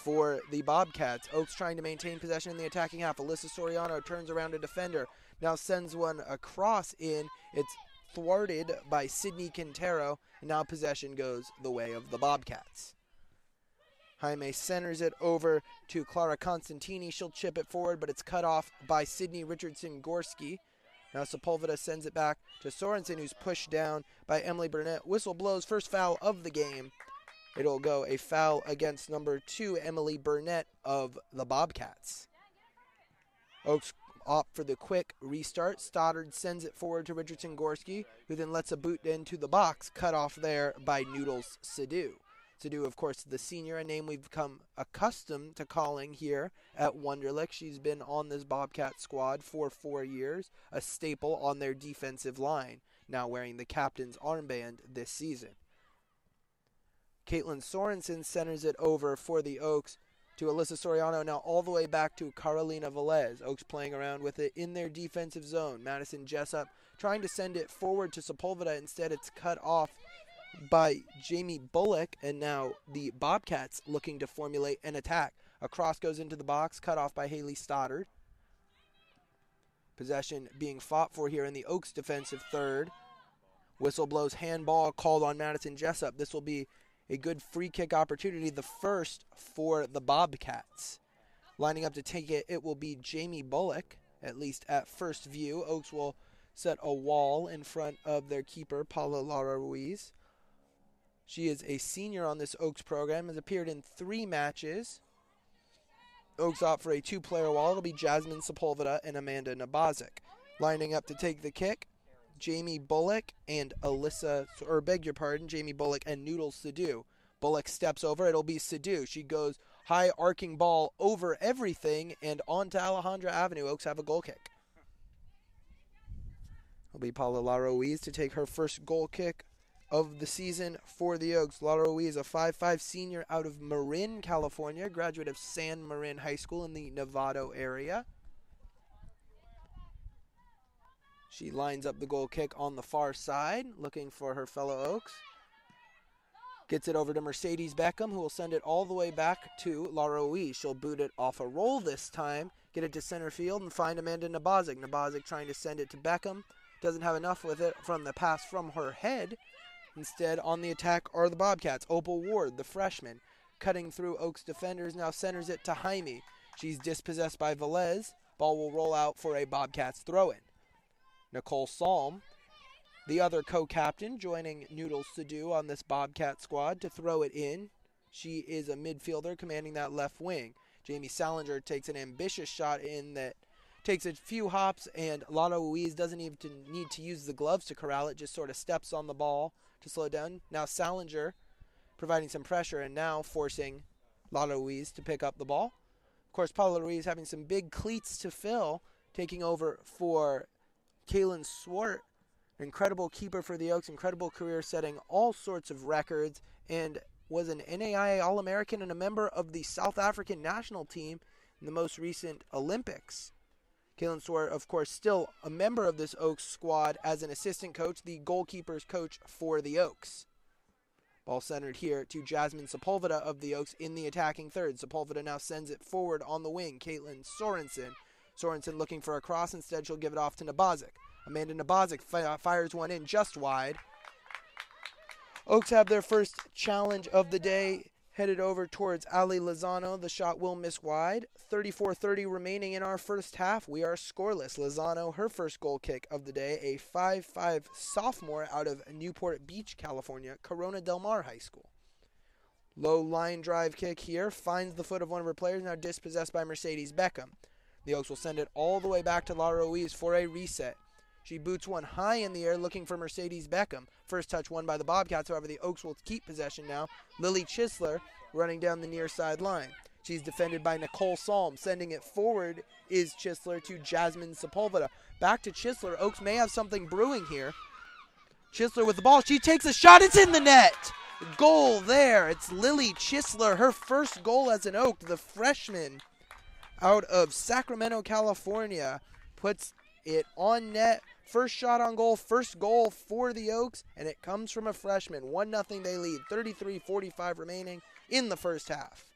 for the Bobcats. Oaks trying to maintain possession in the attacking half. Alyssa Soriano turns around a defender. Now sends one across in. It's thwarted by Sydney Quintero. And now possession goes the way of the Bobcats. Jaime centers it over to Clara Constantini. She'll chip it forward, but it's cut off by Sydney Richardson-Gorski. Now Sepulveda sends it back to Sorensen, who's pushed down by Emily Burnett. Whistle blows, first foul of the game. It'll go a foul against number 2, Emily Burnett of the Bobcats. Oaks opt for the quick restart. Stoddard sends it forward to Richardson-Gorski, who then lets a boot into the box, cut off there by Noodles Sadu. Sadu, of course, the senior, a name we've become accustomed to calling here at Wonderlic. She's been on this Bobcat squad for 4 years, a staple on their defensive line, now wearing the captain's armband this season. Caitlin Sorensen centers it over for the Oaks to Alyssa Soriano, now all the way back to Carolina Velez. Oaks playing around with it in their defensive zone. Madison Jessup trying to send it forward to Sepulveda. Instead, it's cut off by Jamie Bullock, and now the Bobcats looking to formulate an attack. A cross goes into the box, cut off by Haley Stoddard. Possession being fought for here in the Oaks defensive third. Whistle blows, handball called on Madison Jessup. This will be a good free kick opportunity, the first for the Bobcats. Lining up to take it, it will be Jamie Bullock, at least at first view. Oaks will set a wall in front of their keeper, Paula Lara Ruiz. She is a senior on this Oaks program, has appeared in 3 matches. Oaks opt for a 2-player wall. It'll be Jasmine Sepulveda and Amanda Nabazic. Lining up to take the kick, Jamie Bullock and Jamie Bullock and Noodles Sadu. Bullock steps over. It'll be Sadu. She goes high arcing ball over everything and onto Alejandra Avenue. Oaks have a goal kick. It'll be Paula La Ruiz to take her first goal kick of the season for the Oaks. La Ruiz, a 5'5" senior out of Marin, California, graduate of San Marin High School in the Novato area. She lines up the goal kick on the far side, looking for her fellow Oaks. Gets it over to Mercedes Beckham, who will send it all the way back to La Ruiz. She'll boot it off a roll this time, get it to center field, and find Amanda Nabazic. Nabazic trying to send it to Beckham. Doesn't have enough with it from the pass from her head. Instead, on the attack are the Bobcats. Opal Ward, the freshman, cutting through Oaks defenders, now centers it to Jaime. She's dispossessed by Velez. Ball will roll out for a Bobcats throw-in. Nicole Salm, the other co-captain, joining Noodles Sadu on this Bobcat squad to throw it in. She is a midfielder commanding that left wing. Jamie Salinger takes an ambitious shot in that takes a few hops, and Lana Ruiz doesn't even need to use the gloves to corral it, just sort of steps on the ball to slow it down. Now Salinger providing some pressure and now forcing Lana Ruiz to pick up the ball. Of course, Paula Ruiz having some big cleats to fill, taking over for Kaylin Swart, incredible keeper for the Oaks, incredible career, setting all sorts of records, and was an NAIA All-American and a member of the South African national team in the most recent Olympics. Kaylin Swart, of course, still a member of this Oaks squad as an assistant coach, the goalkeeper's coach for the Oaks. Ball centered here to Jasmine Sepulveda of the Oaks in the attacking third. Sepulveda now sends it forward on the wing. Caitlin Sorensen. Sorensen looking for a cross. Instead, she'll give it off to Nabazic. Amanda Nabazic fires one in just wide. Oaks have their first challenge of the day headed over towards Ali Lozano. The shot will miss wide. 34:30 remaining in our first half. We are scoreless. Lozano, her first goal kick of the day, a 5'5" sophomore out of Newport Beach, California, Corona Del Mar High School. Low line drive kick here. Finds the foot of one of her players, now dispossessed by Mercedes Beckham. The Oaks will send it all the way back to La Ruiz for a reset. She boots one high in the air looking for Mercedes Beckham. First touch won by the Bobcats. However, the Oaks will keep possession now. Lily Chisler running down the near side line. She's defended by Nicole Salm. Sending it forward is Chisler to Jasmine Sepulveda. Back to Chisler. Oaks may have something brewing here. Chisler with the ball. She takes a shot. It's in the net. Goal there. It's Lily Chisler. Her first goal as an Oak. The freshman out of Sacramento, California, puts it on net. First shot on goal, first goal for the Oaks, and it comes from a freshman. 1-0 they lead, 33:45 remaining in the first half.